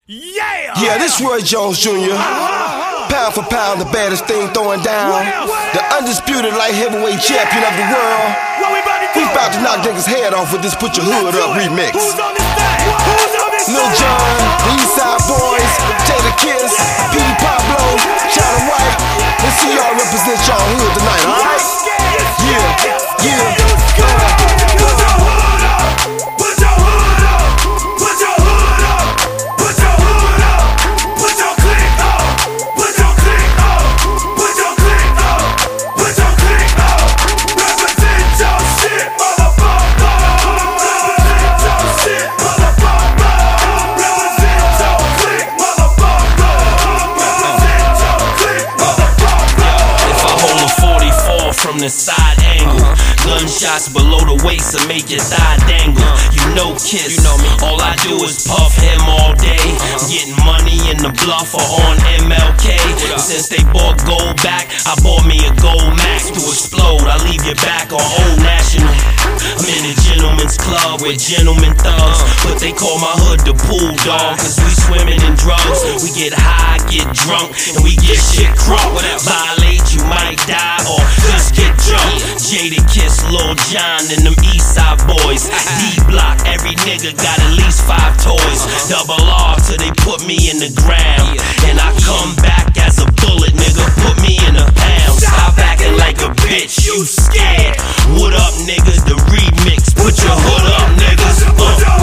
Yeah, this Roy Jones Jr. Pound for pound, the baddest thing throwing down. The undisputed light heavyweight champion of the world. We about to knock niggas' head off with this Put Your Hood Up remix. Lil Jon, the Eastside Boys, Jadakiss, Petey Pablo, China White. Let's see y'all represent y'all hood tonight, alright? Yeah. From the side angle, gunshots below the waist to make your thigh dangle. You know Kiss, all I do is puff him all day. Getting money in the bluff or on MLK. Since they bought gold back, I bought me a gold Max to explode. I leave you back on Old National. I'm in a gentleman's club with gentlemen thugs, but they call my hood the pool dog, cause we swimming in drugs. We get high, get drunk, and we get shit crunk. Violate, you might die or just get jumped. Jadakiss, Lil Jon, and them Eastside Boys. D-Block, every nigga got at least 5 toys. Double R till they put me in the ground, and I come back as a bullet, nigga. Put me in a pound. Stop acting like a bitch, you scared. What up, niggas? The remix. Put your hood up, niggas.